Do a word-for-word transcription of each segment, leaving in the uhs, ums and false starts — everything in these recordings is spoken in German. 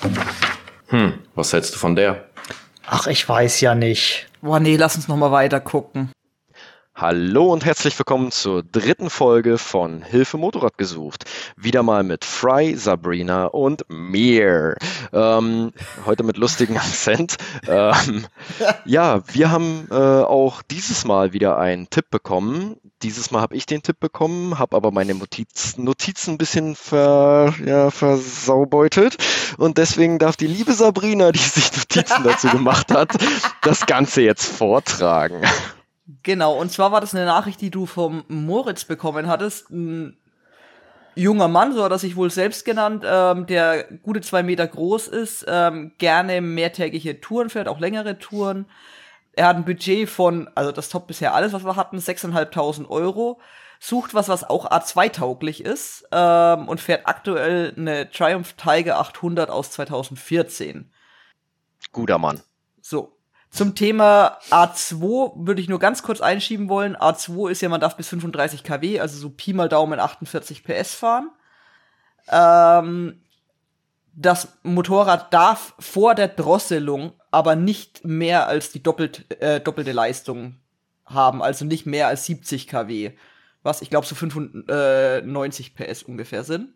Hm, was hältst du von der? Ach, ich weiß ja nicht. Boah, nee, lass uns noch mal weiter gucken. Hallo und herzlich willkommen zur dritten Folge von Hilfe Motorrad gesucht. Wieder mal mit Fry, Sabrina und mir. Ähm, heute mit lustigem Akzent. Ähm, ja, wir haben äh, auch dieses Mal wieder einen Tipp bekommen. Dieses Mal habe ich den Tipp bekommen, habe aber meine Notiz, Notizen ein bisschen ver, ja, versaubeutelt. Und deswegen darf die liebe Sabrina, die sich Notizen dazu gemacht hat, das Ganze jetzt vortragen. Genau, und zwar war das eine Nachricht, die du vom Moritz bekommen hattest. Ein junger Mann, so hat er sich wohl selbst genannt, ähm, der gute zwei Meter groß ist, ähm, gerne mehrtägige Touren fährt, auch längere Touren. Er hat ein Budget von, also das top bisher alles, was wir hatten, sechstausendfünfhundert Euro. Sucht was, was auch A zwei tauglich ist, ähm, und fährt aktuell eine Triumph Tiger achthundert aus zweitausendvierzehn. Guter Mann. So. Zum Thema A zwei würde ich nur ganz kurz einschieben wollen. A zwei ist ja, man darf bis fünfunddreißig Kilowatt, also so Pi mal Daumen achtundvierzig P S fahren. Ähm, das Motorrad darf vor der Drosselung aber nicht mehr als die doppelt, äh, doppelte Leistung haben, also nicht mehr als siebzig Kilowatt, was ich glaube so fünfundneunzig P S ungefähr sind.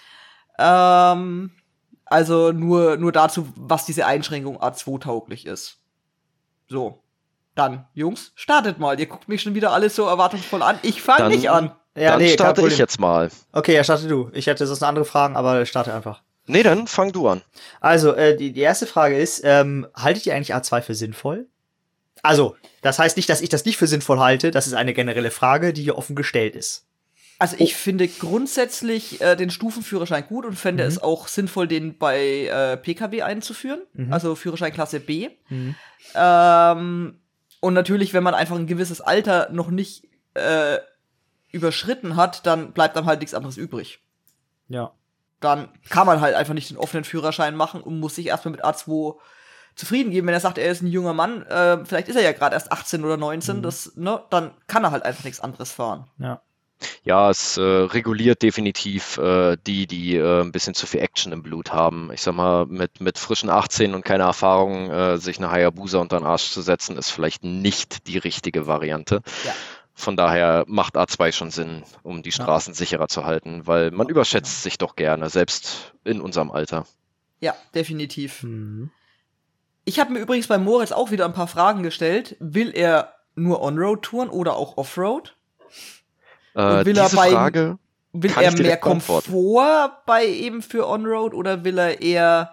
Ähm, also nur, nur dazu, was diese Einschränkung A zwei tauglich ist. So, dann, Jungs, startet mal. Ihr guckt mich schon wieder alles so erwartungsvoll an. Ich fange nicht an. Ja, dann nee, kein starte ich Problem. jetzt mal. Okay, ja, starte du. Ich hätte sonst andere Fragen, aber starte einfach. Nee, dann fang du an. Also, äh, die, die erste Frage ist, ähm, haltet ihr eigentlich A zwei für sinnvoll? Also, das heißt nicht, dass ich das nicht für sinnvoll halte. Das ist eine generelle Frage, die hier offen gestellt ist. Also ich oh. finde grundsätzlich äh, den Stufenführerschein gut und fände mhm. es auch sinnvoll, den bei äh, P K W einzuführen, mhm. also Führerschein Klasse B. Mhm. Ähm, und natürlich, wenn man einfach ein gewisses Alter noch nicht äh, überschritten hat, dann bleibt dann halt nichts anderes übrig. Ja. Dann kann man halt einfach nicht den offenen Führerschein machen und muss sich erstmal mit A zwei zufrieden geben. Wenn er sagt, er ist ein junger Mann, äh, vielleicht ist er ja gerade erst achtzehn oder neunzehn, mhm. das, ne, dann kann er halt einfach nichts anderes fahren. Ja. Ja, es äh, reguliert definitiv äh, die, die äh, ein bisschen zu viel Action im Blut haben. Ich sag mal, mit, mit frischen achtzehn und keiner Erfahrung äh, sich eine Hayabusa unter den Arsch zu setzen, ist vielleicht nicht die richtige Variante. Ja. Von daher macht A zwei schon Sinn, um die Straßen ja. sicherer zu halten, weil man überschätzt ja. sich doch gerne, selbst in unserem Alter. Ja, definitiv. Mhm. Ich habe mir übrigens bei Moritz auch wieder ein paar Fragen gestellt. Will er nur Onroad touren oder auch Offroad? Äh, will diese er bei, Frage will kann er ich mehr Komfort bei eben für Onroad oder will er eher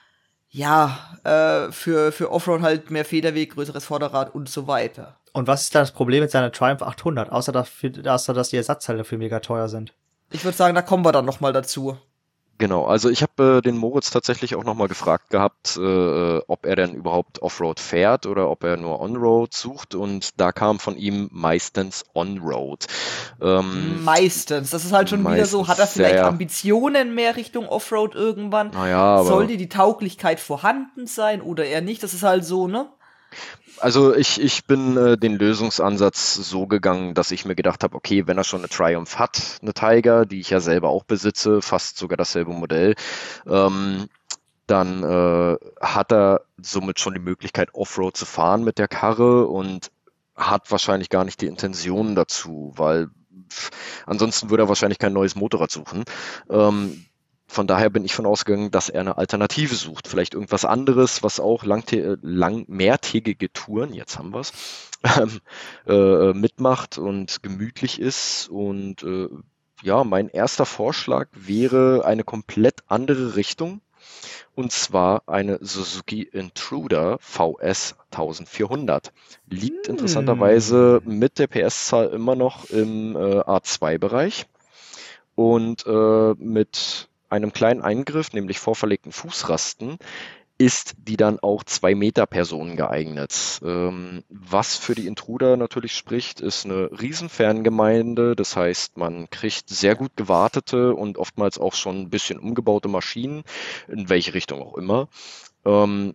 ja äh, für für Offroad halt mehr Federweg, größeres Vorderrad und so weiter? Und was ist da das Problem mit seiner Triumph achthundert, außer dafür, außer dass die Ersatzteile dafür mega teuer sind? Ich würde sagen, da kommen wir dann noch mal dazu. Genau, also ich habe äh, den Moritz tatsächlich auch nochmal gefragt gehabt, äh, ob er denn überhaupt Offroad fährt oder ob er nur Onroad sucht, und da kam von ihm meistens Onroad. Ähm, meistens, das ist halt schon wieder so, hat er vielleicht ja, ja. Ambitionen mehr Richtung Offroad irgendwann? Naja, aber sollte die Tauglichkeit vorhanden sein oder eher nicht? Das ist halt so, ne? Also ich, ich bin äh, den Lösungsansatz so gegangen, dass ich mir gedacht habe, okay, wenn er schon eine Triumph hat, eine Tiger, die ich ja selber auch besitze, fast sogar dasselbe Modell, ähm, dann äh, hat er somit schon die Möglichkeit, Offroad zu fahren mit der Karre und hat wahrscheinlich gar nicht die Intention dazu, weil pff, ansonsten würde er wahrscheinlich kein neues Motorrad suchen. Ähm, Von daher bin ich von ausgegangen, dass er eine Alternative sucht. Vielleicht irgendwas anderes, was auch langtä- lang mehrtägige Touren, jetzt haben wir es, ähm, äh, mitmacht und gemütlich ist. Und äh, ja, mein erster Vorschlag wäre eine komplett andere Richtung. Und zwar eine Suzuki Intruder V S vierzehnhundert. Liegt interessanterweise mit der P S-Zahl immer noch im äh, A zwei Bereich. Und äh, mit einem kleinen Eingriff, nämlich vorverlegten Fußrasten, ist die dann auch zwei Meter Personen geeignet. Ähm, was für die Intruder natürlich spricht, ist eine Riesenferngemeinde. Das heißt, man kriegt sehr gut gewartete und oftmals auch schon ein bisschen umgebaute Maschinen, in welche Richtung auch immer. Ähm,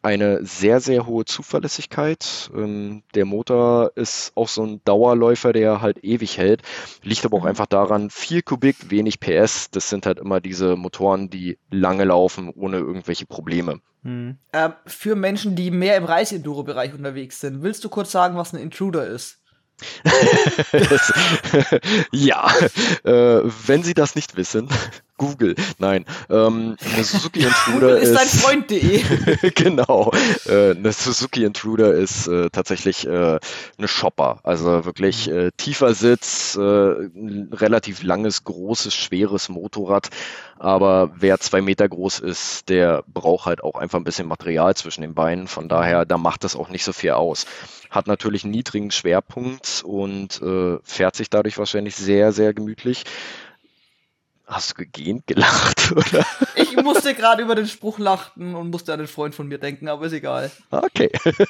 eine sehr, sehr hohe Zuverlässigkeit. Ähm, der Motor ist auch so ein Dauerläufer, der halt ewig hält. Liegt aber auch Mhm. einfach daran, viel Kubik, wenig P S. Das sind halt immer diese Motoren, die lange laufen, ohne irgendwelche Probleme. Hm. Ähm, für Menschen, die mehr im Reise-Enduro-Bereich unterwegs sind, willst du kurz sagen, was ein Intruder ist? Das, ja, äh, wenn Sie das nicht wissen, Google, nein, ähm, eine Suzuki Intruder Google ist dein ist, Freund.de. genau, äh, eine Suzuki Intruder ist äh, tatsächlich äh, eine Shopper, also wirklich äh, tiefer Sitz, äh, ein relativ langes, großes, schweres Motorrad, aber wer zwei Meter groß ist, der braucht halt auch einfach ein bisschen Material zwischen den Beinen, von daher, da macht das auch nicht so viel aus. Hat natürlich einen niedrigen Schwerpunkt und äh, fährt sich dadurch wahrscheinlich sehr, sehr gemütlich. Hast du gegähnt, gelacht, oder? Ich musste gerade über den Spruch lachen und musste an einen Freund von mir denken, aber ist egal. Okay.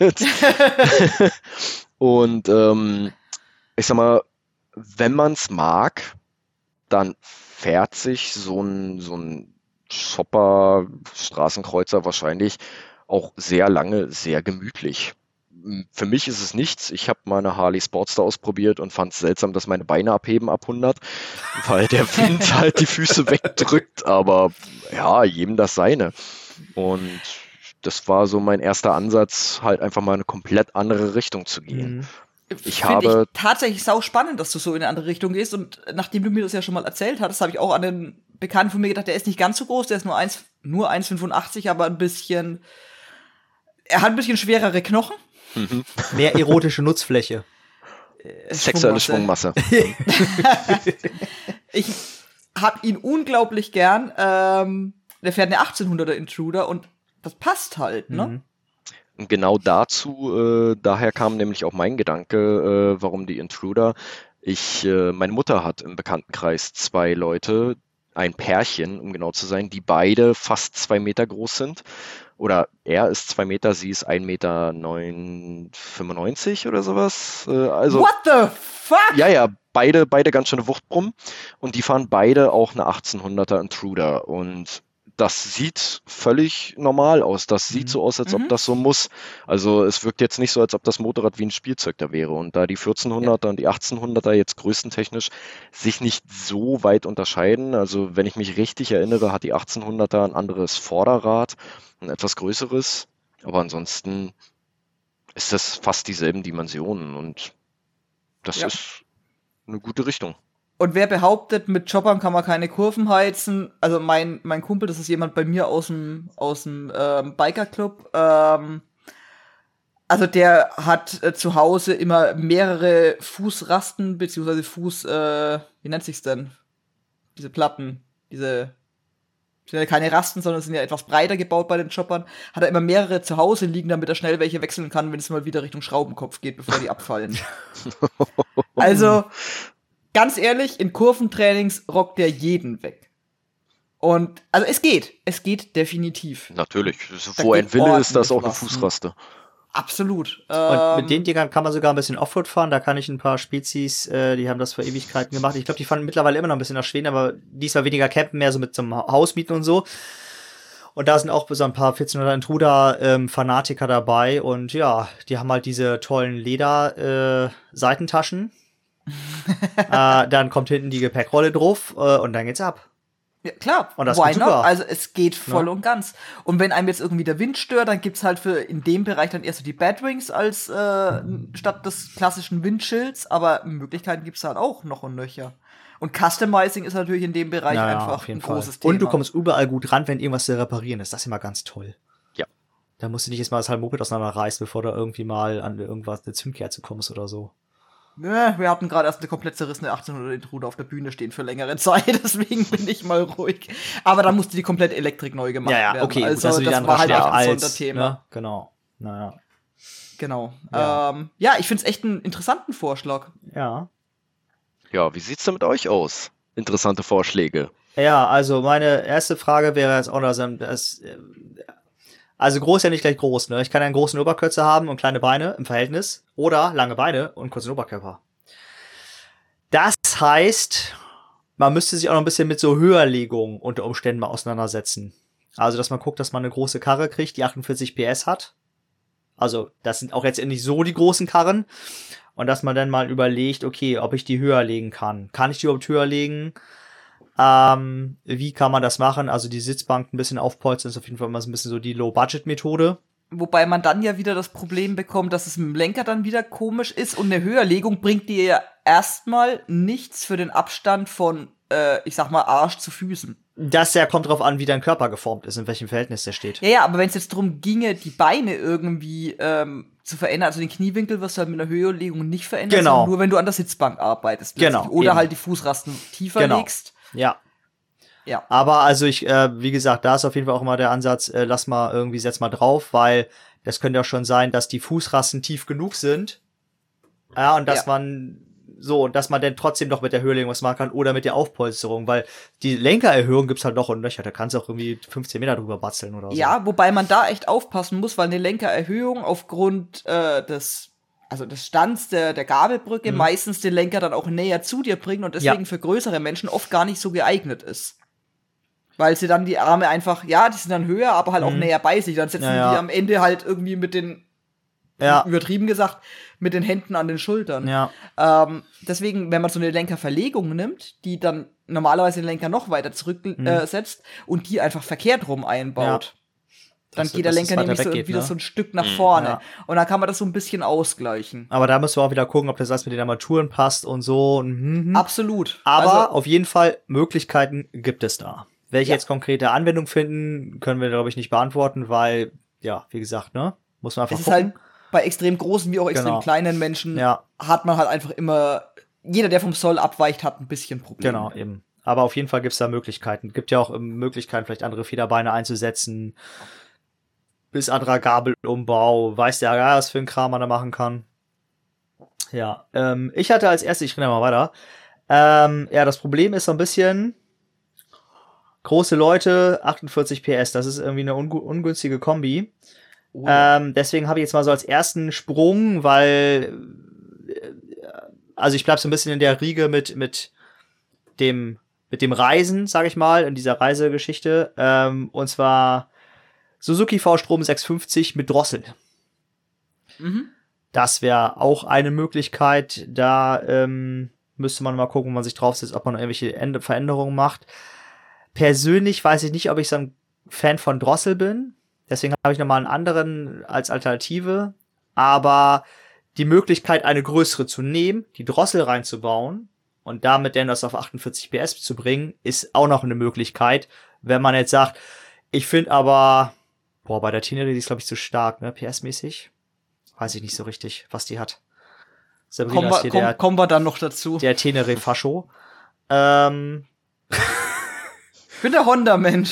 Und ähm, ich sag mal, wenn man es mag, dann fährt sich so ein, so ein Shopper, Straßenkreuzer wahrscheinlich auch sehr lange, sehr gemütlich. Für mich ist es nichts. Ich habe meine Harley Sportster ausprobiert und fand es seltsam, dass meine Beine abheben ab hundert, weil der Wind halt die Füße wegdrückt. Aber ja, jedem das seine. Und das war so mein erster Ansatz, halt einfach mal eine komplett andere Richtung zu gehen. Mhm. Ich Finde habe- ich tatsächlich sau spannend, dass du so in eine andere Richtung gehst. Und nachdem du mir das ja schon mal erzählt hattest, habe ich auch an den Bekannten von mir gedacht, der ist nicht ganz so groß, der ist nur eins, nur eins Komma fünfundachtzig, aber ein bisschen, er hat ein bisschen schwerere Knochen. Mehr erotische Nutzfläche. Sexuelle Schwungmasse. Ich hab ihn unglaublich gern. Ähm, der fährt eine achtzehnhunderter Intruder und das passt halt, ne? Mhm. Und genau dazu, äh, daher kam nämlich auch mein Gedanke, äh, warum die Intruder. Ich, äh, meine Mutter hat im Bekanntenkreis zwei Leute, ein Pärchen, um genau zu sein, die beide fast zwei Meter groß sind. Oder er ist zwei Meter, sie ist ein Meter fünfundneunzig oder sowas. Äh, also, What the fuck? ja, ja, beide, beide ganz schöne Wuchtbrummen. Und die fahren beide auch eine achtzehnhunderter Intruder. Und das sieht völlig normal aus. Das sieht Mhm. so aus, als Mhm. ob das so muss. Also es wirkt jetzt nicht so, als ob das Motorrad wie ein Spielzeug da wäre. Und da die vierzehnhunderter und die achtzehnhunderter jetzt größtentechnisch sich nicht so weit unterscheiden. Also wenn ich mich richtig erinnere, hat die achtzehnhunderter ein anderes Vorderrad, ein etwas größeres. Aber ansonsten ist das fast dieselben Dimensionen. Und das Ja. ist eine gute Richtung. Und wer behauptet, mit Choppern kann man keine Kurven heizen, also mein, mein Kumpel, das ist jemand bei mir aus dem, aus dem ähm, Bikerclub, ähm, also der hat äh, zu Hause immer mehrere Fußrasten, beziehungsweise Fuß, äh, wie nennt sich's denn? Diese Platten, diese, sind ja keine Rasten, sondern sind ja etwas breiter gebaut bei den Choppern, hat er immer mehrere zu Hause liegen, damit er schnell welche wechseln kann, wenn es mal wieder Richtung Schraubenkopf geht, bevor die abfallen. Also, ganz ehrlich, in Kurventrainings rockt der jeden weg. Und, also es geht. Es geht definitiv. Natürlich. Da Wo ein geht Wille ist, das auch eine ordentlich was. Fußraste. Absolut. Und Ähm, mit den Dingern kann man sogar ein bisschen Offroad fahren. Da kann ich ein paar Spezies, äh, die haben das vor Ewigkeiten gemacht. Ich glaube, die fahren mittlerweile immer noch ein bisschen nach Schweden, aber diesmal weniger campen, mehr so mit so einem Haus mieten und so. Und da sind auch so ein paar vierzehnhunderter Intruder-Fanatiker dabei. Und ja, die haben halt diese tollen Leder-Seitentaschen. äh, dann kommt hinten die Gepäckrolle drauf äh, und dann geht's ab. ja, klar, Und das why geht not? super. Also es geht voll Ja. und ganz. Und wenn einem jetzt irgendwie der Wind stört, dann gibt's halt für in dem Bereich dann erst so die Batwings als äh, statt des klassischen Windschilds, aber Möglichkeiten gibt's halt auch noch und nöcher. Und Customizing ist natürlich in dem Bereich Ja, ja, einfach auf jeden ein Fall. großes Thema. Und du kommst überall gut ran, wenn irgendwas zu reparieren ist. Das ist immer ganz toll. Ja. Da musst du nicht erstmal das halbe Moped auseinanderreißen, bevor du irgendwie mal an irgendwas, eine Zündkerze kommst oder so. Ja, wir hatten gerade erst eine komplett zerrissene achtzehnhunderter Intruder auf der Bühne stehen für längere Zeit, deswegen bin ich mal ruhig. Aber da musste die komplett Elektrik neu gemacht Ja, ja, werden. okay, gut, also das ist wieder das ein war halt anderer auch ein Schlag als, Sonderthema. ne? Genau. Naja. Genau. Ja. Ähm, ja, ich find's echt einen interessanten Vorschlag. Ja. Ja, wie sieht's denn mit euch aus? Interessante Vorschläge. Ja, also meine erste Frage wäre jetzt auch noch, so, das, äh, also groß ja nicht gleich groß, ne? Ich kann einen großen Oberkörper haben und kleine Beine im Verhältnis oder lange Beine und kurzen Oberkörper. Das heißt, man müsste sich auch noch ein bisschen mit so Höherlegung unter Umständen mal auseinandersetzen. Also, dass man guckt, dass man eine große Karre kriegt, die achtundvierzig P S hat. Also, das sind auch jetzt nicht so die großen Karren. Und dass man dann mal überlegt, okay, ob ich die höher legen kann. Kann ich die überhaupt höher legen? Ähm, wie kann man das machen? Also, die Sitzbank ein bisschen aufpolstern ist auf jeden Fall immer so ein bisschen so die Low-Budget-Methode. Wobei man dann ja wieder das Problem bekommt, dass es mit dem Lenker dann wieder komisch ist und eine Höherlegung bringt dir ja erstmal nichts für den Abstand von, äh, ich sag mal, Arsch zu Füßen. Das ja kommt drauf an, wie dein Körper geformt ist, in welchem Verhältnis der steht. Ja, ja, aber wenn es jetzt darum ginge, die Beine irgendwie ähm, zu verändern, also den Kniewinkel wirst du halt mit einer Höherlegung nicht verändern, genau. sondern nur wenn du an der Sitzbank arbeitest. Genau. Oder eben. halt die Fußrasten tiefer genau. legst. Ja. Ja. Aber also ich, äh, wie gesagt, da ist auf jeden Fall auch immer der Ansatz, äh, lass mal irgendwie, setz mal drauf, weil das könnte auch schon sein, dass die Fußrasten tief genug sind. Ja, und dass ja. man so, dass man dann trotzdem noch mit der Höherlegung was machen kann oder mit der Aufpolsterung, weil die Lenkererhöhung gibt's halt noch und nöcher, da kannst du auch irgendwie fünfzehn Meter drüber batzeln oder so. Ja, wobei man da echt aufpassen muss, weil eine Lenkererhöhung aufgrund äh, des also des Stands der, der Gabelbrücke mhm. meistens den Lenker dann auch näher zu dir bringen und deswegen ja. für größere Menschen oft gar nicht so geeignet ist. Weil sie dann die Arme einfach, ja, die sind dann höher, aber halt mhm. auch näher bei sich. Dann setzen ja, ja. die am Ende halt irgendwie mit den, ja. übertrieben gesagt, mit den Händen an den Schultern. Ja. Ähm, deswegen, wenn man so eine Lenkerverlegung nimmt, die dann normalerweise den Lenker noch weiter zurücksetzt mhm. äh, und die einfach verkehrt rum einbaut, ja. dann das, geht der Lenker nämlich so wieder ne? so ein Stück nach vorne. Ja. Und dann kann man das so ein bisschen ausgleichen. Aber da müssen wir auch wieder gucken, ob das alles mit den Armaturen passt und so. Mhm. Absolut. Aber also, auf jeden Fall, Möglichkeiten gibt es da. Welche ja. jetzt konkrete Anwendung finden, können wir, glaube ich, nicht beantworten, weil, ja, wie gesagt, ne, muss man einfach es gucken. Ist halt bei extrem großen wie auch extrem genau. kleinen Menschen ja. hat man halt einfach immer, jeder, der vom Soll abweicht, hat ein bisschen Probleme. Genau, eben. Aber auf jeden Fall gibt es da Möglichkeiten. Gibt ja auch Möglichkeiten, vielleicht andere Federbeine einzusetzen, bis anderer Gabelumbau, weiß der ja, was für ein Kram man da machen kann. Ja, ähm, ich hatte als erstes, ich renne mal weiter, ähm, ja, das Problem ist so ein bisschen, große Leute, achtundvierzig P S, das ist irgendwie eine ungu- ungünstige Kombi. Oh. Ähm, deswegen habe ich jetzt mal so als ersten Sprung, weil also ich bleib so ein bisschen in der Riege mit mit dem mit dem Reisen, sag ich mal, in dieser Reisegeschichte. Ähm, und zwar Suzuki V-Strom sechshundertfünfzig mit Drossel. Mhm. Das wäre auch eine Möglichkeit. Da ähm, müsste man mal gucken, wo man sich draufsetzt, ob man irgendwelche Ende- Veränderungen macht. Persönlich weiß ich nicht, ob ich so ein Fan von Drossel bin. Deswegen habe ich nochmal einen anderen als Alternative. Aber die Möglichkeit, eine größere zu nehmen, die Drossel reinzubauen und damit dann das auf achtundvierzig P S zu bringen, ist auch noch eine Möglichkeit. Wenn man jetzt sagt, ich finde aber, boah, bei der Tenere, die ist, glaube ich, zu stark, ne, P S-mäßig. Weiß ich nicht so richtig, was die hat. Sabrina kommen wir, ist hier komm, der, kommen wir dann noch dazu. Der Tenere-Fascho. Ähm... Ich bin der Honda-Mensch.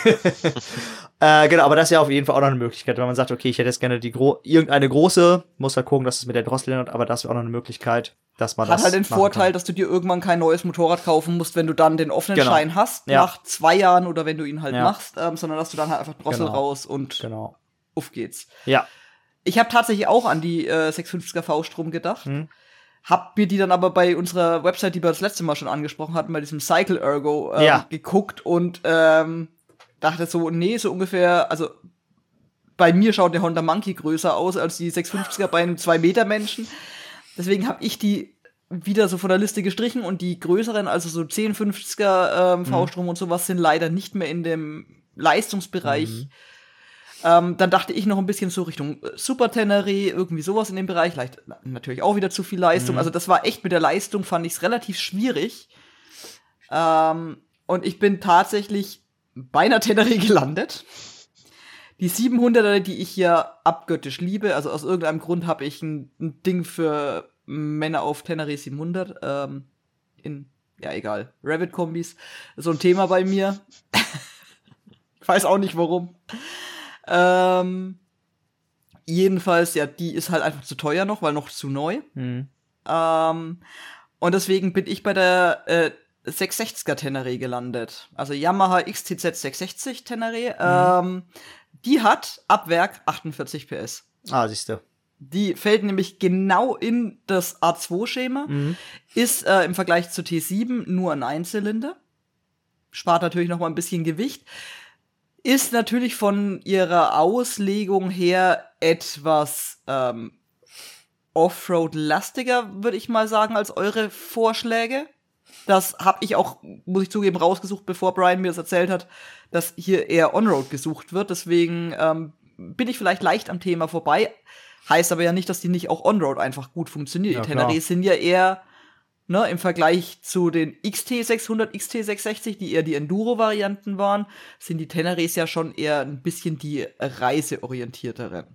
äh, genau, aber das ist ja auf jeden Fall auch noch eine Möglichkeit, wenn man sagt, okay, ich hätte jetzt gerne die gro- irgendeine große, muss halt gucken, dass es mit der Drossel hat, aber das wäre auch noch eine Möglichkeit, dass man Hat das halt den Vorteil, kann. dass du dir irgendwann kein neues Motorrad kaufen musst, wenn du dann den offenen genau. Schein hast, ja. nach zwei Jahren oder wenn du ihn halt ja. machst, ähm, sondern dass du dann halt einfach Drossel genau. raus und genau. auf geht's. Ja. Ich habe tatsächlich auch an die äh, sechshundertfünfziger V-Strom gedacht. Hm. Hab mir die dann aber bei unserer Website, die wir das letzte Mal schon angesprochen hatten, bei diesem Cycle Ergo ähm, ja. geguckt und ähm, dachte so, nee, so ungefähr, also bei mir schaut der Honda Monkey größer aus als die sechshundertfünfziger bei einem zwei Meter Menschen. Deswegen habe ich die wieder so von der Liste gestrichen und die größeren, also so zehnhundertfünfziger ähm, mhm. V-Strom und sowas, sind leider nicht mehr in dem Leistungsbereich. Mhm. Ähm, dann dachte ich noch ein bisschen so Richtung Super Tenere, irgendwie sowas in dem Bereich. Leicht, natürlich auch wieder zu viel Leistung. Mhm. Also das war echt mit der Leistung, fand ich es relativ schwierig. Ähm, und ich bin tatsächlich bei einer Tenere gelandet. Die siebenhunderter, die ich ja abgöttisch liebe, also aus irgendeinem Grund habe ich ein, ein Ding für Männer auf Tenere siebenhundert. Ähm, in, ja egal, Revit-Kombis. So ein Thema bei mir. Ich weiß auch nicht warum. Ähm, jedenfalls, ja, die ist halt einfach zu teuer noch, weil noch zu neu. Mhm. Ähm, und deswegen bin ich bei der äh, sechshundertsechziger Tenere gelandet. Also Yamaha X T Z sechshundertsechzig Tenere. Mhm. Ähm, die hat ab Werk achtundvierzig P S. Ah, siehste. Die fällt nämlich genau in das A zwei Schema. Mhm. Ist äh, im Vergleich zu T sieben nur ein Einzylinder. Spart natürlich noch mal ein bisschen Gewicht. ist natürlich von ihrer Auslegung her etwas ähm, Offroad-lastiger, würde ich mal sagen, als eure Vorschläge. Das habe ich auch, muss ich zugeben, rausgesucht, bevor Brian mir das erzählt hat, dass hier eher On-Road gesucht wird. Deswegen ähm, bin ich vielleicht leicht am Thema vorbei. Heißt aber ja nicht, dass die nicht auch On-Road einfach gut funktionieren. Ja, die Tenere sind ja eher, ne, im Vergleich zu den X T sechshundert, X T sechshundertsechzig, die eher die Enduro-Varianten waren, sind die Teneres ja schon eher ein bisschen die reiseorientierteren.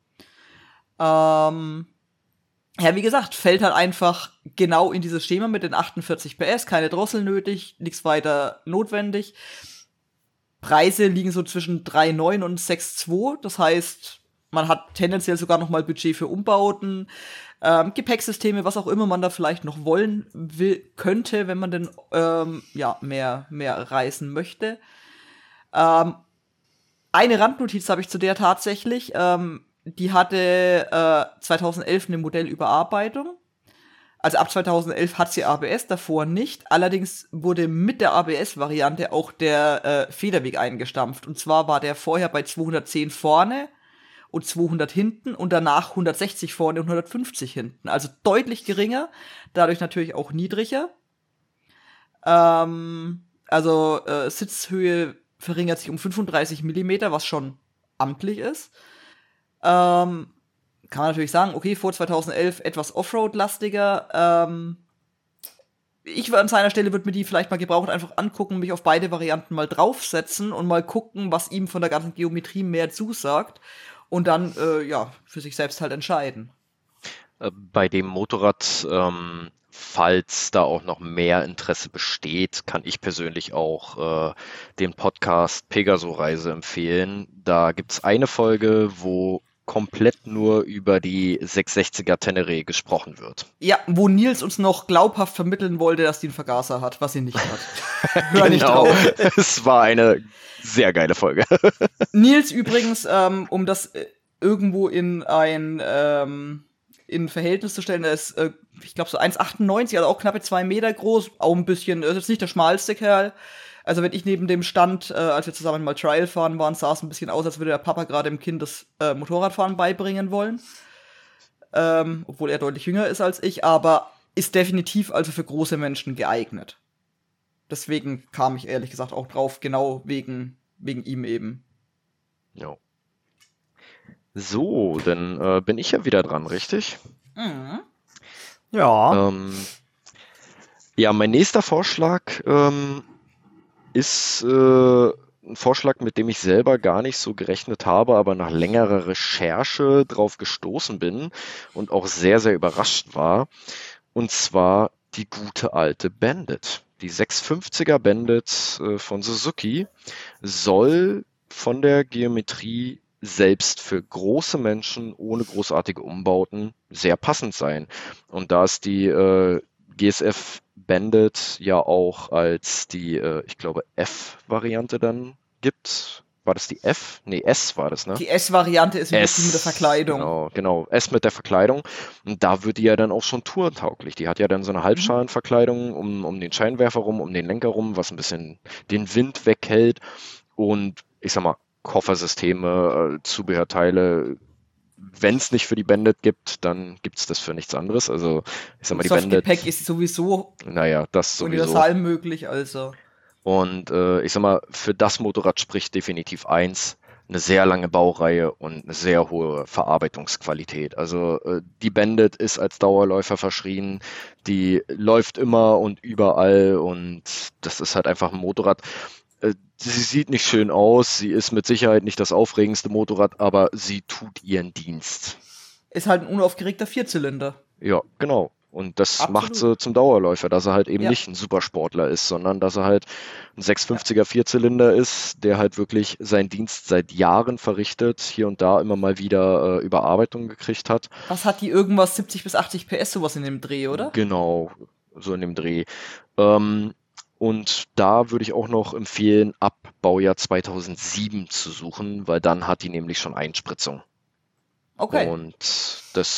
Ähm... Ja, wie gesagt, fällt halt einfach genau in dieses Schema mit den achtundvierzig P S, keine Drossel nötig, nichts weiter notwendig. Preise liegen so zwischen drei Komma neun und sechs Komma zwei, das heißt, man hat tendenziell sogar noch mal Budget für Umbauten, ähm, Gepäcksysteme, was auch immer man da vielleicht noch wollen will, könnte, wenn man denn ähm, ja, mehr, mehr reisen möchte. Ähm, eine Randnotiz habe ich zu der tatsächlich, ähm, die hatte äh, zweitausendelf eine Modellüberarbeitung. Also ab zweitausendelf hat sie A B S, davor nicht. Allerdings wurde mit der A B S-Variante auch der äh, Federweg eingestampft. Und zwar war der vorher bei zweihundertzehn vorne und zweihundert hinten und danach hundertsechzig vorne und hundertfünfzig hinten. Also deutlich geringer, dadurch natürlich auch niedriger. Ähm, also äh, Sitzhöhe verringert sich um fünfunddreißig Millimeter, was schon amtlich ist. Ähm, kann man natürlich sagen, okay, vor zweitausendelf etwas Offroad-lastiger. Ähm, ich an seiner Stelle würde mir die vielleicht mal gebraucht einfach angucken, mich auf beide Varianten mal draufsetzen und mal gucken, was ihm von der ganzen Geometrie mehr zusagt. Und dann, äh, ja, für sich selbst halt entscheiden. Bei dem Motorrad, ähm, falls da auch noch mehr Interesse besteht, kann ich persönlich auch äh, den Podcast Pegaso-Reise empfehlen. Da gibt's eine Folge, wo komplett nur über die sechshundertsechziger Tenere gesprochen wird. Ja, wo Nils uns noch glaubhaft vermitteln wollte, dass die einen Vergaser hat, was sie nicht hat. Hör nicht Genau, drauf. es war eine sehr geile Folge. Nils übrigens, ähm, um das äh, irgendwo in ein ähm, in Verhältnis zu stellen, der ist, äh, ich glaube, so eins Komma achtundneunzig, also auch knappe zwei Meter groß, auch ein bisschen, ist jetzt nicht der schmalste Kerl. Also wenn ich neben dem stand, äh, als wir zusammen mal Trial fahren waren, sah es ein bisschen aus, als würde der Papa gerade dem Kind das äh, Motorradfahren beibringen wollen. Ähm, obwohl er deutlich jünger ist als ich, aber ist definitiv also für große Menschen geeignet. Deswegen kam ich ehrlich gesagt auch drauf, genau wegen, wegen ihm eben. Ja. So, dann äh, bin ich ja wieder dran, richtig? Mhm. Ja. Ähm, ja, mein nächster Vorschlag ähm, ist äh, ein Vorschlag, mit dem ich selber gar nicht so gerechnet habe, aber nach längerer Recherche drauf gestoßen bin und auch sehr, sehr überrascht war. Und zwar die gute alte Bandit. Die sechshundertfünfziger Bandit äh, von Suzuki soll von der Geometrie selbst für große Menschen ohne großartige Umbauten sehr passend sein. Und da ist die äh, G S F Bandit ja auch als die, äh, ich glaube, F-Variante dann gibt. War das die F? Nee, S war das, ne? Die S-Variante ist S, die mit der Verkleidung. Genau, genau, S mit der Verkleidung. Und da wird die ja dann auch schon tourtauglich. Die hat ja dann so eine Halbschalenverkleidung um, um den Scheinwerfer rum, um den Lenker rum, was ein bisschen den Wind weghält. Und ich sag mal, Koffersysteme, äh, Zubehörteile, wenn es nicht für die Bandit gibt, dann gibt es das für nichts anderes. Also ich sag mal, die Bandit. Softgepäck ist sowieso Naja, das sowieso. universal möglich, also. Und äh, ich sag mal, für das Motorrad spricht definitiv eins, eine sehr lange Baureihe und eine sehr hohe Verarbeitungsqualität. Also äh, die Bandit ist als Dauerläufer verschrien, die läuft immer und überall und das ist halt einfach ein Motorrad. Äh, sie sieht nicht schön aus, sie ist mit Sicherheit nicht das aufregendste Motorrad, aber sie tut ihren Dienst. Ist halt ein unaufgeregter Vierzylinder. Ja, genau. Und das Absolut. macht sie zum Dauerläufer, dass er halt eben Ja. nicht ein Supersportler ist, sondern dass er halt ein sechshundertfünfziger Vierzylinder ist, der halt wirklich seinen Dienst seit Jahren verrichtet, hier und da immer mal wieder äh, Überarbeitung gekriegt hat. Was hat die irgendwas siebzig bis achtzig P S, sowas in dem Dreh, oder? Genau, so in dem Dreh. Ähm, und da würde ich auch noch empfehlen, ab Baujahr zweitausendsieben zu suchen, weil dann hat die nämlich schon Einspritzung. Okay. Und das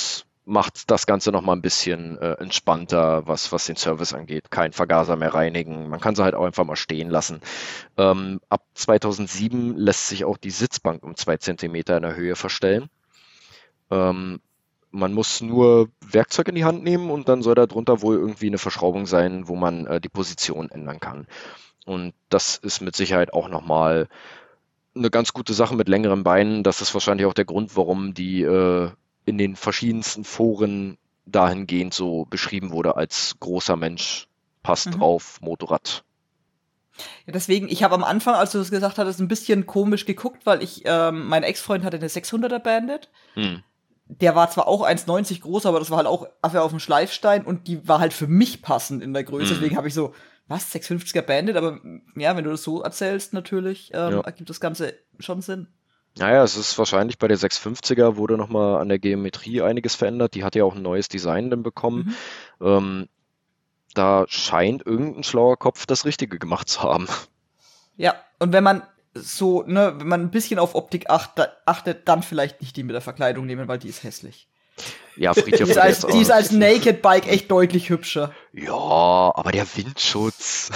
macht das Ganze nochmal ein bisschen äh, entspannter, was, was den Service angeht. Kein Vergaser mehr reinigen. Man kann sie halt auch einfach mal stehen lassen. Ähm, ab zweitausendsieben lässt sich auch die Sitzbank um zwei Zentimeter in der Höhe verstellen. Ähm, man muss nur Werkzeug in die Hand nehmen und dann soll da drunter wohl irgendwie eine Verschraubung sein, wo man äh, die Position ändern kann. Und das ist mit Sicherheit auch nochmal eine ganz gute Sache mit längeren Beinen. Das ist wahrscheinlich auch der Grund, warum die äh, in den verschiedensten Foren dahingehend so beschrieben wurde als großer Mensch, passt Mhm. drauf, Motorrad. Ja, deswegen, ich habe am Anfang, als du das gesagt hattest, ein bisschen komisch geguckt, weil ich, ähm, mein Ex-Freund hatte eine sechshunderter Bandit. Hm. Der war zwar auch eins neunzig groß, aber das war halt auch Affe auf dem Schleifstein und die war halt für mich passend in der Größe. Mhm. Deswegen habe ich so, was, sechshundertfünfziger Bandit? Aber ja, wenn du das so erzählst, natürlich, ähm, Ja. ergibt das Ganze schon Sinn. Naja, es ist wahrscheinlich bei der sechshundertfünfziger wurde nochmal an der Geometrie einiges verändert. Die hat ja auch ein neues Design dann bekommen. Mhm. Ähm, da scheint irgendein schlauer Kopf das Richtige gemacht zu haben. Ja, und wenn man so, ne, wenn man ein bisschen auf Optik acht, achtet, dann vielleicht nicht die mit der Verkleidung nehmen, weil die ist hässlich. Ja, Die Friedhof ist hat als, jetzt die ist auch. als Naked Bike echt deutlich hübscher. Ja, aber der Windschutz.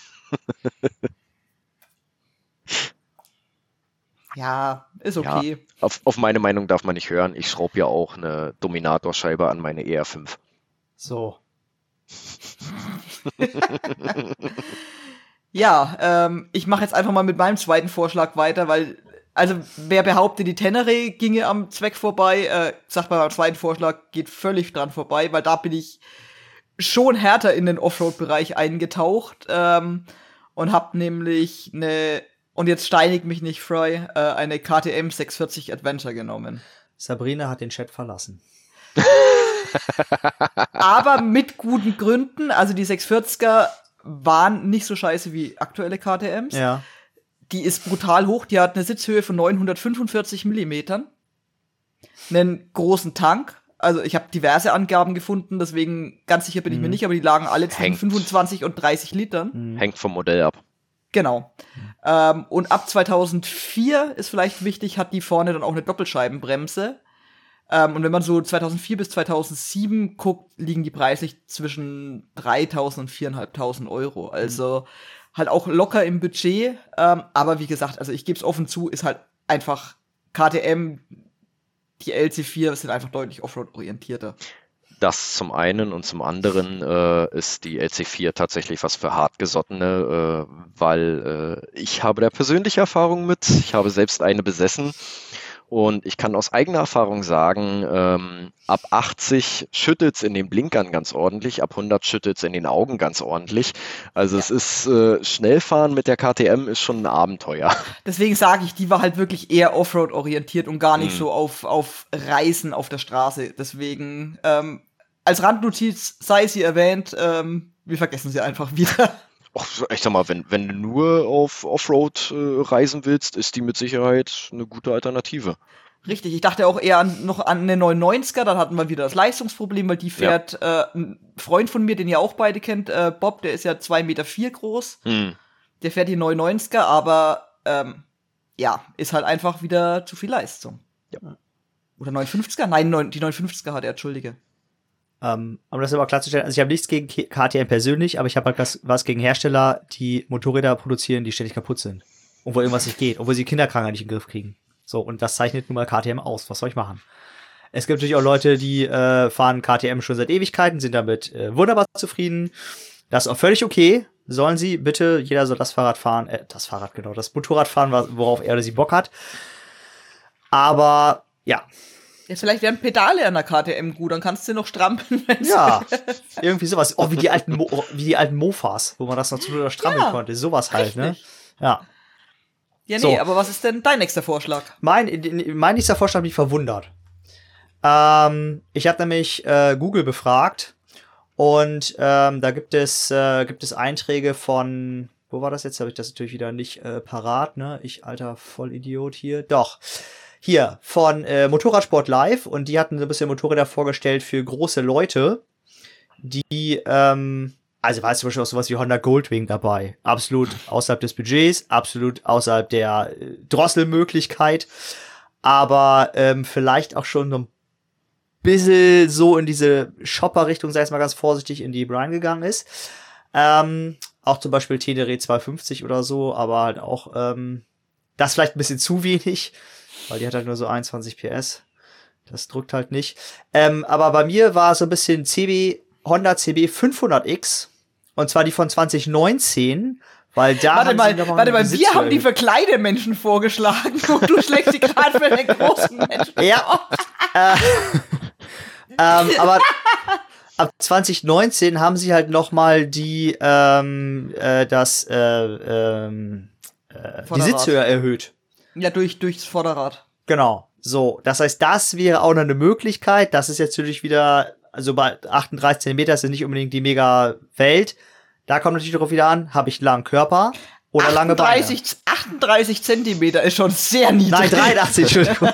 Ja, ist Ja, okay. auf, auf meine Meinung darf man nicht hören. Ich schraube ja auch eine Dominatorscheibe an meine E R fünf. So. Ja, ähm, ich mache jetzt einfach mal mit meinem zweiten Vorschlag weiter, weil, also wer behauptet, die Tenere ginge am Zweck vorbei, äh, sagt bei meinem zweiten Vorschlag, geht völlig dran vorbei, weil da bin ich schon härter in den Offroad-Bereich eingetaucht ähm, und hab nämlich eine, und jetzt steinigt mich nicht Fry, äh, eine K T M sechshundertvierzig Adventure genommen. Sabrina hat den Chat verlassen. Aber mit guten Gründen, also die sechshundertvierziger waren nicht so scheiße wie aktuelle K T Ms. Ja. Die ist brutal hoch, die hat eine Sitzhöhe von neunhundertfünfundvierzig Millimetern, einen großen Tank, also ich habe diverse Angaben gefunden, deswegen ganz sicher bin ich mir Mhm. nicht, aber die lagen alle zwischen Hängt. fünfundzwanzig und dreißig Litern. Mhm. Hängt vom Modell ab. Genau. Ähm, und ab zweitausendvier ist vielleicht wichtig, hat die vorne dann auch eine Doppelscheibenbremse. Ähm, und wenn man so zweitausendvier bis zweitausendsieben guckt, liegen die preislich zwischen dreitausend und viertausendfünfhundert Euro. Also halt auch locker im Budget. Ähm, aber wie gesagt, also ich gebe es offen zu, ist halt einfach K T M, die L C vier sind einfach deutlich Offroad-orientierter. Das zum einen und zum anderen äh, ist die L C vier tatsächlich was für Hartgesottene, äh, weil äh, ich habe da persönliche Erfahrung mit. Ich habe selbst eine besessen und ich kann aus eigener Erfahrung sagen, ähm, ab achtzig schüttelt's in den Blinkern ganz ordentlich, ab hundert schüttelt's in den Augen ganz ordentlich. Also Ja. es ist äh, Schnellfahren mit der K T M ist schon ein Abenteuer. Deswegen sage ich, die war halt wirklich eher Offroad-orientiert und gar nicht Mhm. so auf, auf Reisen auf der Straße. Deswegen, ähm, als Randnotiz sei sie erwähnt, ähm, wir vergessen sie einfach wieder. Och, ich sag mal, wenn, wenn du nur auf Offroad äh, reisen willst, ist die mit Sicherheit eine gute Alternative. Richtig, ich dachte auch eher an, noch an eine neunundneunziger, dann hatten wir wieder das Leistungsproblem, weil die fährt äh, ein Freund von mir, den ihr auch beide kennt, äh, Bob, der ist ja zwei Meter vier groß, Hm. der fährt die neunundneunziger, aber ähm, ja, ist halt einfach wieder zu viel Leistung. Ja. Oder neunundfünfziger? Nein, neun, die neunundfünfziger hat er, entschuldige. Ähm, um das aber klarzustellen, also ich habe nichts gegen K T M persönlich, aber ich habe halt was, was gegen Hersteller, die Motorräder produzieren, die ständig kaputt sind. Und wo irgendwas nicht geht. Und wo sie Kinderkrankheit nicht in den Griff kriegen. So, und das zeichnet nun mal K T M aus. Was soll ich machen? Es gibt natürlich auch Leute, die äh, fahren K T M schon seit Ewigkeiten, sind damit äh, wunderbar zufrieden. Das ist auch völlig okay. Sollen sie bitte, jeder soll das Fahrrad fahren, äh, das Fahrrad, genau, das Motorrad fahren, worauf er oder sie Bock hat. Aber, ja. Ja, vielleicht wären Pedale an der K T M gut, dann kannst du noch strampeln. wenn's- Ja, irgendwie sowas. Oh, wie die alten, Mo oh, wie die alten Mofas, wo man das noch zu strampeln Ja, konnte. Sowas halt, ne? richtig. Ja. Ja, nee, So. aber was ist denn dein nächster Vorschlag? Mein, mein nächster Vorschlag hat mich verwundert. Ähm, ich habe nämlich äh, Google befragt und ähm, da gibt es, äh, gibt es Einträge von, wo war das jetzt? Habe ich das natürlich wieder nicht äh, parat, ne? Ich alter Vollidiot hier. Doch. Hier, von äh, Motorradsport Live, und die hatten so ein bisschen Motorräder vorgestellt für große Leute, die, ähm, also war zum Beispiel auch sowas wie Honda Goldwing dabei. Absolut außerhalb des Budgets, absolut außerhalb der äh, Drosselmöglichkeit, aber ähm, vielleicht auch schon so ein bisschen so in diese Shopper-Richtung, sag ich mal ganz vorsichtig, in die Brian gegangen ist. Ähm, auch zum Beispiel Tenere zweihundertfünfzig oder so, aber halt auch ähm, das vielleicht ein bisschen zu wenig, weil die hat halt nur so einundzwanzig P S. Das drückt halt nicht. Ähm, aber bei mir war so ein bisschen C B, Honda C B fünfhundert X. Und zwar die von zwanzig neunzehn. Weil da warte haben mal, sie noch warte mal, Besitz wir haben für- die für kleine Menschen vorgeschlagen und du schlägst die gerade für den großen Menschen. Ja. äh, ähm, aber ab zwanzig neunzehn haben sie halt noch mal die ähm, äh, das äh, ähm, äh, die Vorderrad. Sitzhöhe erhöht. Ja, durch, durchs Vorderrad. Genau. So, das heißt, das wäre auch noch eine Möglichkeit. Das ist jetzt natürlich wieder, also bei achtunddreißig Zentimeter ist das nicht unbedingt die mega Welt. Da kommt natürlich darauf wieder an, habe ich einen langen Körper oder lange Beine. achtunddreißig, achtunddreißig Zentimeter ist schon sehr niedrig. Nein, dreiundachtzig, Entschuldigung.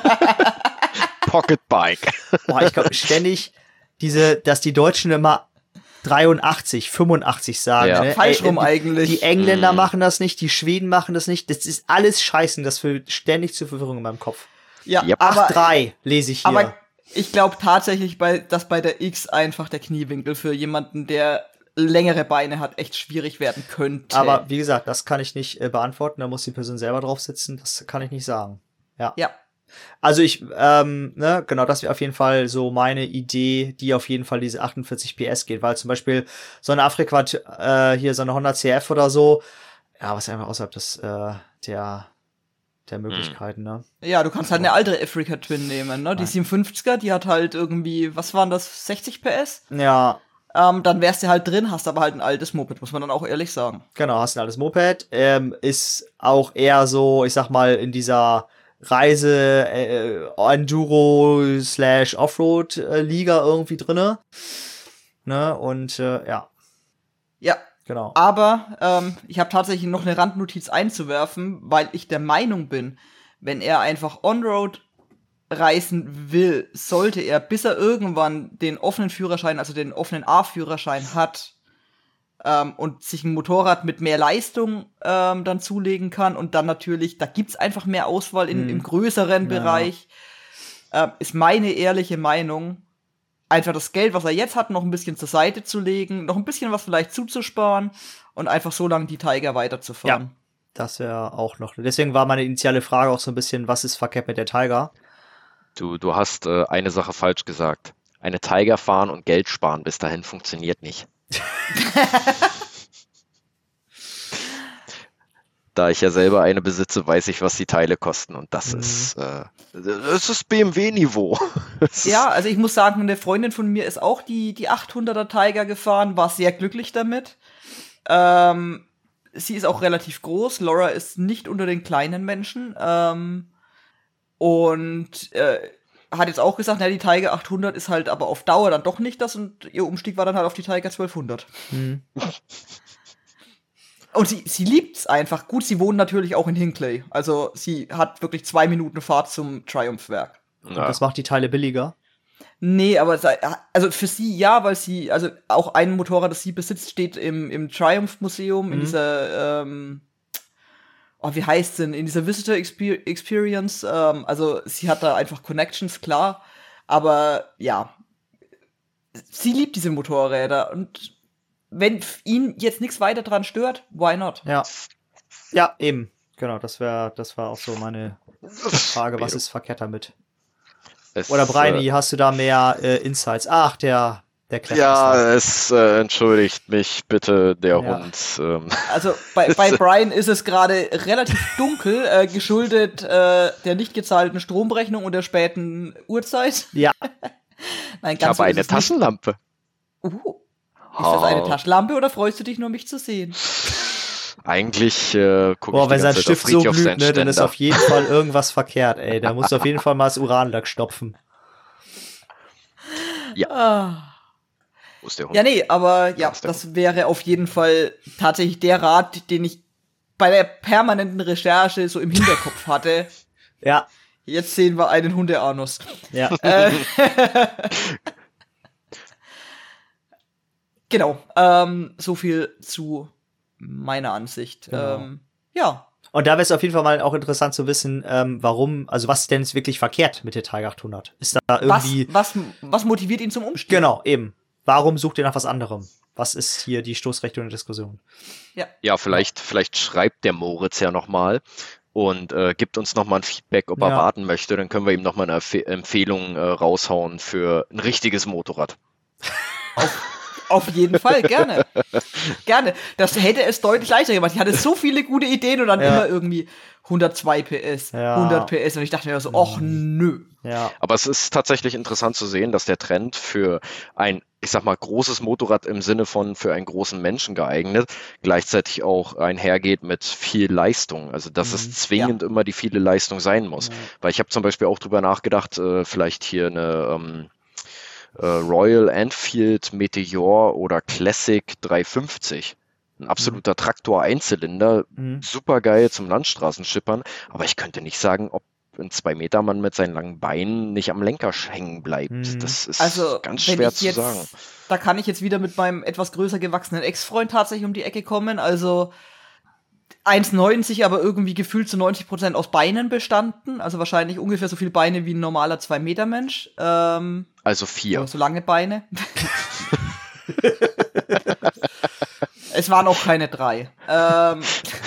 Pocket Bike. Boah, ich glaube ständig diese, dass die Deutschen immer dreiundachtzig, fünfundachtzig sagen. Ja. Ne? Falsch Ey, rum die, eigentlich. Die Engländer Mm. machen das nicht, die Schweden machen das nicht. Das ist alles Scheißen, das führt ständig zur Verwirrung in meinem Kopf. Ja, Yep. aber, acht drei lese ich hier. aber ich glaube tatsächlich, bei, dass bei der X einfach der Kniewinkel für jemanden, der längere Beine hat, echt schwierig werden könnte. Aber wie gesagt, das kann ich nicht äh, beantworten. Da muss die Person selber drauf sitzen. Das kann ich nicht sagen. Ja. ja. Also ich, ähm, ne, genau, das wäre auf jeden Fall so meine Idee, die auf jeden Fall diese achtundvierzig P S geht. Weil zum Beispiel so eine Afrika, äh, hier so eine Honda C F oder so, ja, was einfach außerhalb des, äh, der, der Möglichkeiten, ne? Ja, du kannst halt eine alte Africa Twin nehmen, ne? Die Nein. siebenundfünfziger, die hat halt irgendwie, was waren das, sechzig P S? Ja, Ähm, dann wärst du halt drin, hast aber halt ein altes Moped, muss man dann auch ehrlich sagen. genau, hast ein altes Moped, ähm, ist auch eher so, ich sag mal, in dieser Reise, äh, Enduro slash Offroad äh, Liga irgendwie drinne, ne, und, äh, ja, Ja, genau. aber ähm, ich habe tatsächlich noch eine Randnotiz einzuwerfen, weil ich der Meinung bin, wenn er einfach On-Road reisen will, sollte er, bis er irgendwann den offenen Führerschein, also den offenen A-Führerschein hat, ähm, und sich ein Motorrad mit mehr Leistung ähm, dann zulegen kann und dann natürlich, da gibt's einfach mehr Auswahl in, Hm. im größeren Ja. Bereich, ähm, ist meine ehrliche Meinung, einfach das Geld, was er jetzt hat, noch ein bisschen zur Seite zu legen, noch ein bisschen was vielleicht zuzusparen und einfach so lange die Tiger weiterzufahren. Das wäre auch noch, deswegen war meine initiale Frage auch so ein bisschen, was ist verkehrt mit der Tiger? Du, du hast äh, eine Sache falsch gesagt. Eine Tiger fahren und Geld sparen bis dahin funktioniert nicht. Da ich ja selber eine besitze, weiß ich, was die Teile kosten und das Mhm. ist äh, das ist B M W-Niveau. Ja, also ich muss sagen, eine Freundin von mir ist auch die, die achthunderter Tiger gefahren, war sehr glücklich damit. Ähm, sie ist auch relativ groß. Laura ist nicht unter den kleinen Menschen. Ähm, und äh, hat jetzt auch gesagt, na, die Tiger achthundert ist halt aber auf Dauer dann doch nicht das und ihr Umstieg war dann halt auf die Tiger zwölfhundert. Hm. Und sie, sie liebt's einfach. Gut, sie wohnt natürlich auch in Hinckley. Also sie hat wirklich zwei Minuten Fahrt zum Triumph-Werk. Ja. Das macht die Teile billiger. Nee, aber sei- also für sie ja, weil sie, also auch ein Motorrad, das sie besitzt, steht im, im Triumph-Museum, in Mhm. dieser, ähm, oh, wie heißt denn, in dieser Visitor Exper Experience. Ähm, also sie hat da einfach Connections, klar. Aber ja, sie liebt diese Motorräder und wenn f- ihn jetzt nichts weiter dran stört, why not? Ja. Ja, eben. Genau, das wäre, das war auch so meine Frage, was ist verkehrt damit? Es, Oder Breini, äh, hast du da mehr äh, Insights? Ach, der, der Kletter. Ja, es äh, entschuldigt mich bitte, der Ja. Hund. Ähm, Also bei, bei Brian ist es gerade relativ dunkel, äh, geschuldet äh, der nicht gezahlten Stromrechnung und der späten Uhrzeit. Ja, Nein, ich habe so ist eine es nicht. Taschenlampe. Uh, ist das eine Oh. Taschenlampe oder freust du dich nur, mich zu sehen? Eigentlich äh, gucke boah, ich wenn die sein ganze Zeit auf Stift so Fridtjof blüht, seinen ne, dann ist Ständer. auf jeden Fall irgendwas verkehrt, ey. Da musst du auf jeden Fall mal das Uranlack stopfen. Ah. Wo ist der Hund? Ja, nee, aber ja, ist der das wäre auf jeden Fall tatsächlich der Rat, den ich bei der permanenten Recherche so im Hinterkopf hatte. Ja, Jetzt sehen wir einen Hundeanus. ja. Äh, genau, ähm, so viel zu meiner Ansicht. Genau. Ähm, ja, Und da wäre es auf jeden Fall mal auch interessant zu wissen, ähm, warum, also was ist denn jetzt wirklich verkehrt mit der Tiger achthundert? Ist da irgendwie... Was, was, was motiviert ihn zum Umstieg? Genau, eben. Warum sucht ihr nach was anderem? Was ist hier die Stoßrichtung der Diskussion? Ja, Ja, vielleicht, vielleicht schreibt der Moritz ja nochmal und äh, gibt uns nochmal ein Feedback, ob er Ja. warten möchte. Dann können wir ihm nochmal eine Empfe- Empfehlung äh, raushauen für ein richtiges Motorrad. auf jeden Fall, gerne. Gerne. Das hätte es deutlich leichter gemacht. Ich hatte so viele gute Ideen und dann Ja. immer irgendwie hundertzwei P S, Ja. hundert P S. Und ich dachte mir so, ach nö. Ja. Aber es ist tatsächlich interessant zu sehen, dass der Trend für ein, ich sag mal, großes Motorrad im Sinne von für einen großen Menschen geeignet, gleichzeitig auch einhergeht mit viel Leistung. Also dass es zwingend immer die viele Leistung sein muss. Weil ich habe zum Beispiel auch drüber nachgedacht, äh, vielleicht hier eine ähm, äh, Royal Enfield Meteor oder Classic dreihundertfünfzig. Ein absoluter Traktor-Einzylinder, Mhm. super geil zum Landstraßenschippern, aber ich könnte nicht sagen, ob ein zwei Meter Mann mit seinen langen Beinen nicht am Lenker hängen bleibt. Mhm. Das ist Also, ganz wenn schwer ich zu jetzt, sagen. da kann ich jetzt wieder mit meinem etwas größer gewachsenen Ex-Freund tatsächlich um die Ecke kommen. Also eins Komma neunzig, aber irgendwie gefühlt zu neunzig Prozent aus Beinen bestanden. Also wahrscheinlich ungefähr so viele Beine wie ein normaler zwei Meter Mensch. Ähm, Also vier. so, so lange Beine. Es waren auch keine drei. Ähm,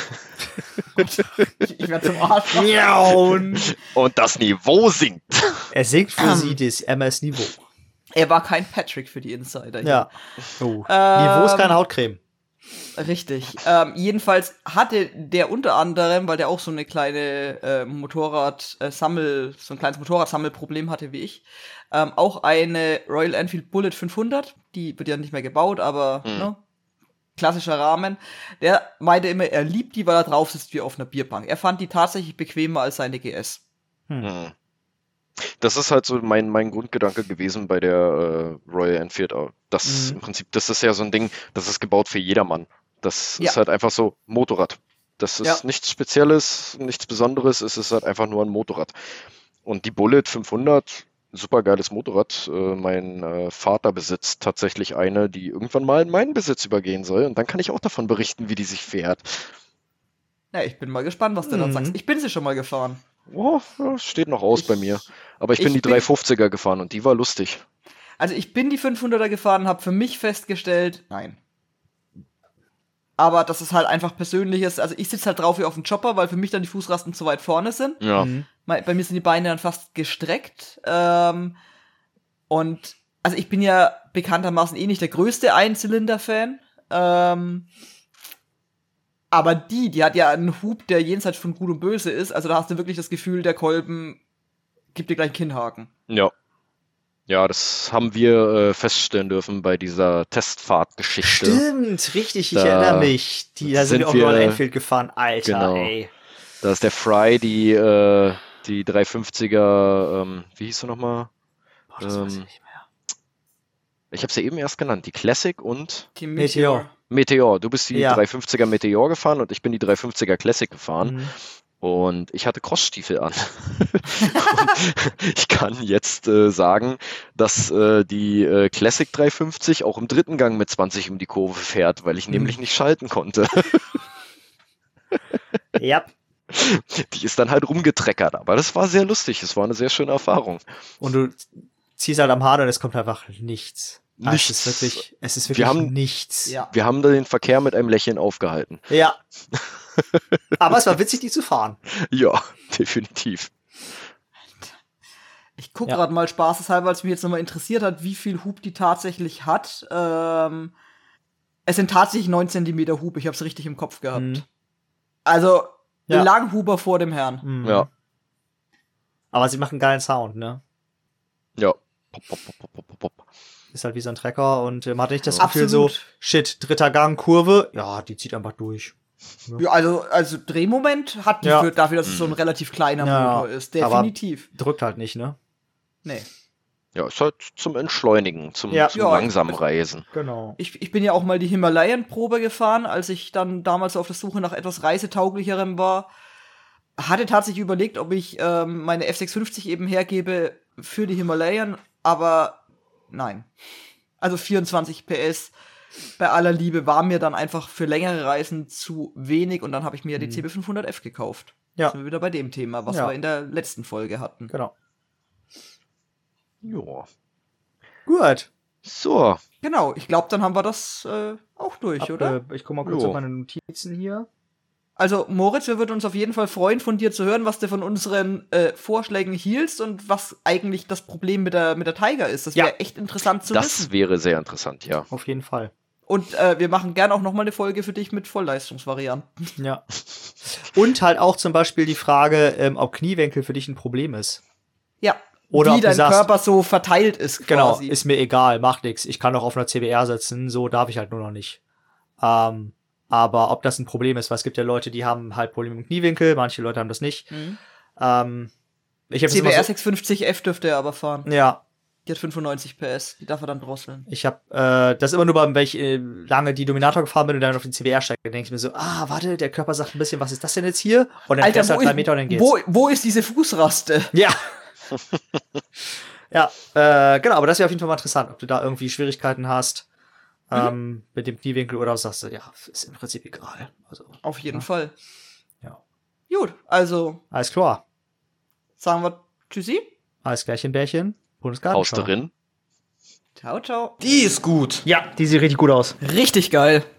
ich werde zum Arsch. Miauen. Und das Niveau sinkt. Er singt für Ähm. sie das M S-Niveau. Er war kein Patrick für die Insider. hier. Ja. Oh. Ähm, Niveau ist keine Hautcreme. Richtig. Ähm, jedenfalls hatte der unter anderem, weil der auch so eine kleine äh, Motorrad-Sammel, so ein kleines Motorradsammelproblem hatte wie ich, ähm, auch eine Royal Enfield Bullet fünfhundert. Die wird ja nicht mehr gebaut, aber Hm. ne, klassischer Rahmen. Der meinte immer, er liebt die, weil er drauf sitzt wie auf einer Bierbank. Er fand die tatsächlich bequemer als seine G S. Hm. Das ist halt so mein, mein Grundgedanke gewesen bei der äh, Royal Enfield. Das Mhm. im Prinzip, das ist ja so ein Ding, das ist gebaut für jedermann. Das Ja. ist halt einfach so Motorrad. Das ist Ja. nichts Spezielles, nichts Besonderes, es ist halt einfach nur ein Motorrad. Und die Bullet fünfhundert, super geiles Motorrad. Äh, mein äh, Vater besitzt tatsächlich eine, die irgendwann mal in meinen Besitz übergehen soll. Und dann kann ich auch davon berichten, wie die sich fährt. Ja, ich bin mal gespannt, was du Mhm. dann sagst. Ich bin sie schon mal gefahren. Oh, ja, steht noch aus Ich- bei mir. Aber ich bin ich die bin- dreihundertfünfziger gefahren und die war lustig. Also ich bin die fünfhunderter gefahren, habe für mich festgestellt, nein. Aber das ist halt einfach persönliches, also ich sitze halt drauf wie auf dem Chopper, weil für mich dann die Fußrasten zu weit vorne sind. Ja. Mhm. Bei bei mir sind die Beine dann fast gestreckt. Ähm, und also ich bin ja bekanntermaßen eh nicht der größte Einzylinder-Fan. Ähm, aber die, die hat ja einen Hub, der jenseits von Gut und Böse ist. Also da hast du wirklich das Gefühl, der Kolben gibt dir gleich einen Kinnhaken. Ja. Ja, das haben wir äh, feststellen dürfen bei dieser Testfahrtgeschichte. Stimmt, richtig, ich Da erinnere mich. Die, da sind, sind wir auch wir- Royal Enfield gefahren. Alter, Genau. ey. Da ist der Fry, die, äh, die dreihundertfünfziger, ähm, wie hieß sie nochmal? Boah, das weiß ich Ähm, nicht mehr. Ich habe sie eben erst genannt, die Classic und Die Meteor. Meteor. Du bist die Ja. dreihundertfünfziger Meteor gefahren und ich bin die dreihundertfünfziger Classic gefahren. Mhm. Und ich hatte Crossstiefel an. Und ich kann jetzt äh, sagen, dass äh, die äh, Classic dreihundertfünfzig auch im dritten Gang mit zwanzig um die Kurve fährt, weil ich Mhm. nämlich nicht schalten konnte. Ja. Die ist dann halt rumgetreckert, aber das war sehr lustig. Es war eine sehr schöne Erfahrung. Und du ziehst halt am Hahn und es kommt einfach nichts. Ah, Nichts. Es ist wirklich, es ist wirklich Wir haben- nichts. Ja. Wir haben da den Verkehr mit einem Lächeln aufgehalten. Ja. Aber es war witzig, die zu fahren. Ja, definitiv. Ich gucke Ja. gerade mal spaßeshalber, weil es mich jetzt nochmal interessiert hat, wie viel Hub die tatsächlich hat. Ähm, es sind tatsächlich neun Zentimeter Hub, ich habe es richtig im Kopf gehabt. Mhm. Also, Ja. Langhuber vor dem Herrn. Mhm. Ja. Aber sie machen geilen Sound, ne? Ja. Pop, pop, pop, pop, pop, pop. Ist halt wie so ein Trecker und äh, man hat nicht das Ja. Gefühl so, Absolut. shit, dritter Gang, Kurve, ja, die zieht einfach durch. Ja, also, also Drehmoment hat die Ja. für, dafür, dass es so ein relativ kleiner Ja, Motor ist. aber- Definitiv. Drückt halt nicht, ne? Nee. Ja, ist halt zum Entschleunigen, zum, Ja. zum Ja, langsamen Reisen. Genau. Ich, ich bin ja auch mal die Himalayan-Probe gefahren, als ich dann damals auf der Suche nach etwas Reisetauglicherem war. Hatte tatsächlich überlegt, ob ich ähm, meine F sechshundertfünfzig eben hergebe für die Himalayan, aber nein. Also vierundzwanzig P S, bei aller Liebe, war mir dann einfach für längere Reisen zu wenig und dann habe ich mir ja die Mhm. C B fünfhundert F gekauft. Ja. Sind wir wieder bei dem Thema, was Ja. wir in der letzten Folge hatten. Genau. Ja. Gut. So. Genau, ich glaube, dann haben wir das äh, auch durch, Ab, oder? Äh, ich guck mal kurz Jo. auf meine Notizen hier. Also, Moritz, wir würden uns auf jeden Fall freuen, von dir zu hören, was du von unseren äh, Vorschlägen hielst und was eigentlich das Problem mit der, mit der Tiger ist. Das Ja. wäre echt interessant zu Das wissen. wäre sehr interessant, ja. Auf jeden Fall. Und äh, wir machen gerne auch noch mal eine Folge für dich mit Vollleistungsvarianten. Ja. Und halt auch zum Beispiel die Frage, ähm, ob Kniewinkel für dich ein Problem ist. Ja. Oder ob wie du dein sagst- Körper so verteilt ist Genau, quasi. ist mir egal, macht nix. Ich kann doch auf einer C B R sitzen, so darf ich halt nur noch nicht. Ähm, aber ob das ein Problem ist, weil es gibt ja Leute, die haben halt Probleme mit dem Kniewinkel, manche Leute haben das nicht. Mhm. Ähm, ich habe C B R so, sechshundertfünfzig F dürfte er aber fahren. ja, Die hat fünfundneunzig P S. Die darf er dann drosseln. ich habe äh, das immer nur beim, wenn ich äh, lange die Dominator gefahren bin und dann auf den C B R steige, denke ich mir so, ah, warte, der Körper sagt ein bisschen, was ist das denn jetzt hier? Und dann Alter, fährst du halt wo, drei ist, Meter und dann geht's. wo, wo ist diese Fußraste? Ja. Ja, äh, genau, aber das wäre auf jeden Fall mal interessant, ob du da irgendwie Schwierigkeiten hast ähm, mit dem Kniewinkel oder sagst du, ja, ist im Prinzip egal. Also, Auf jeden Ja. Fall. Ja. Gut, also alles klar. sagen wir Tschüssi. Alles Klärchen, Bärchen. Bundesgartenschau. Aus darin. Ciao, ciao. Die ist gut. Ja, die sieht richtig gut aus. Richtig geil.